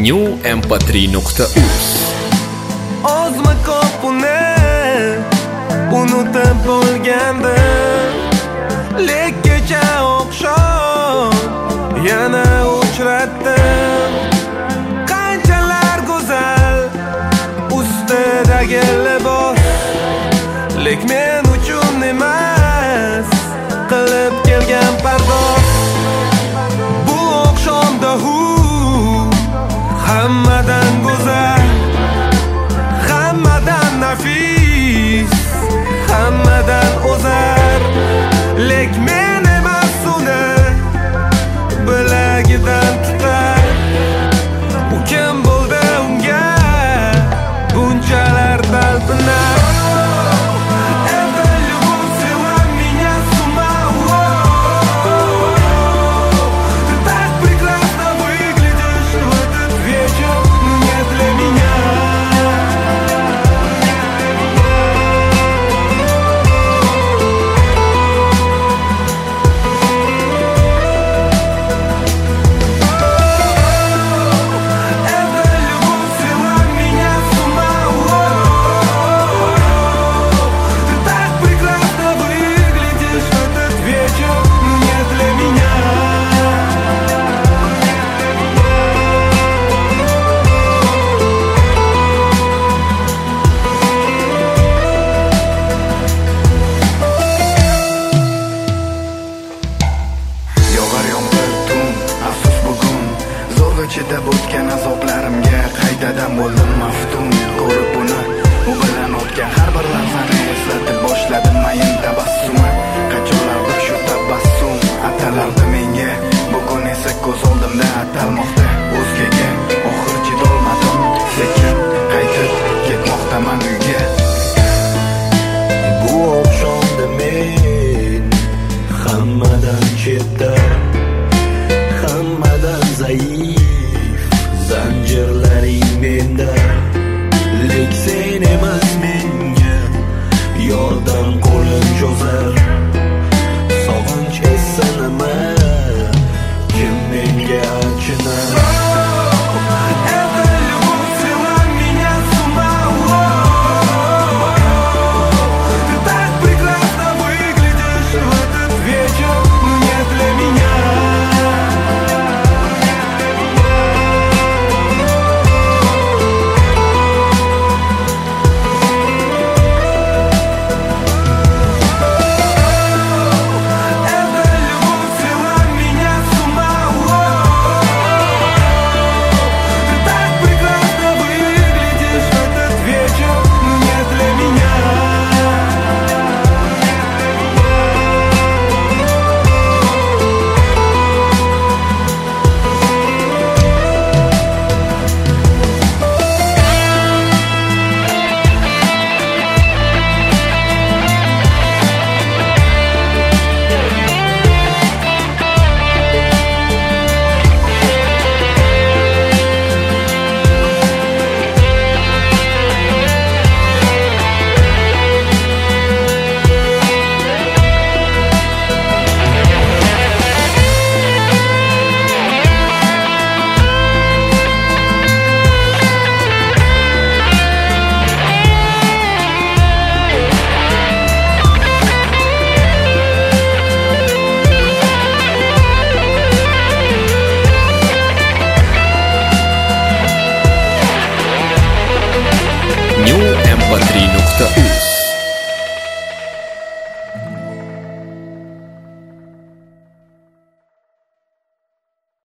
newmp3.uz. Ozmi ko'p uni unutib bo'lgandim, lek kecha oqshom yana uchratdim. Qanchalar go'zal ustidagi libos, lek men uchun emas qilib kelgan pardoz. Bu oqshomda hammadan go'zal, hammadan nafis, hammadan o'zar, lek men emas uni bilagidan tutar. U kim bo'ldi unga bunchalar talpinar? Chidab o'tgan azoblarimga qaytadan bo'ldim maftun. Ko'rib buni u bilan o'tgan har bir lahzani eslatib boshladim mayin tabassumi. Qachonlardir shu tabassum atalardi menga, bugun esa ko'z oldimda atalmoqda o'zgaga. Oxir chidolmadim, sekin qaytib ketmoqdaman uyga. Bu oqshomda men hammadan chetda, hammadan zaif, zanjirlaring menda, lek sen emas menga yordam qo'lin cho'zar. Sog'inch essa nima, kim menga achinar? newmp3.uz.